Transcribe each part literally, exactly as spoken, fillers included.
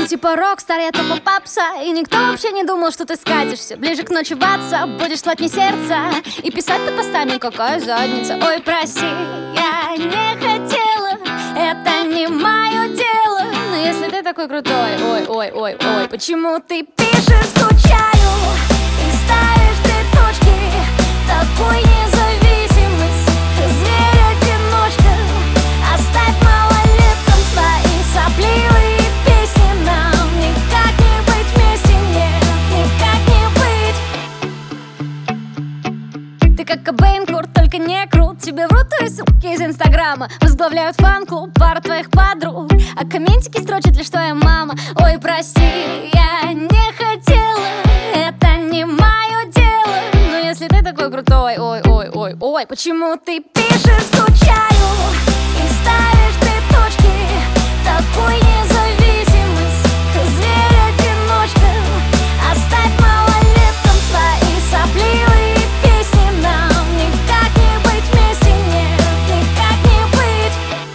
типа рок-стар, я тупо попса. И никто вообще не думал, что ты скатишься. Ближе к ночи баться, будешь слать мне сердце. И писать ты постами, какая задница. Ой, прости, я не хотела, это не мое дело. Но если ты такой крутой, ой, ой, ой, ой, почему ты пишешь, скучаю и ставишь три точки? Такой независимость, зверь-одиночка. Оставь малолеткам свои сопливые песни. Нам никак не быть вместе, нет, никак не быть. Ты как Кобейн, Курт, только не крут. Тебе врут твои суки из инстаграма. Возглавляют фан-клуб пара твоих подруг, а комментики строчат лишь твоя мама. Ой, прости, я не хотела, это не мое дело. Но если ты такой крутой, ой, ой, ой, ой, почему ты пишешь, скучаю и ставишь три точки? Такой независимость, зверь-одиночка. Оставь малолеткам свои сопливые песни. Нам никак не быть вместе, нет, никак не быть.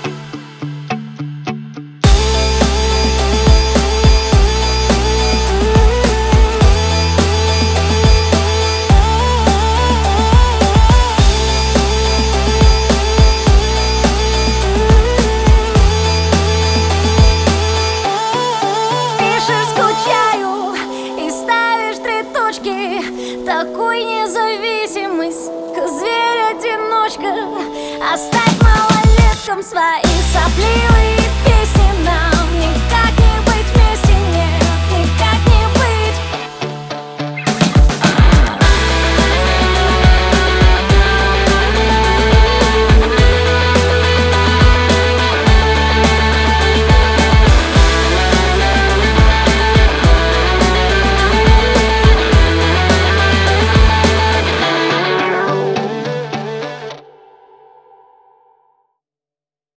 Пишешь, скучаю и ставишь три точки. Такой независимость, зверь-одиночка. Оставь малолеткам свои сопливые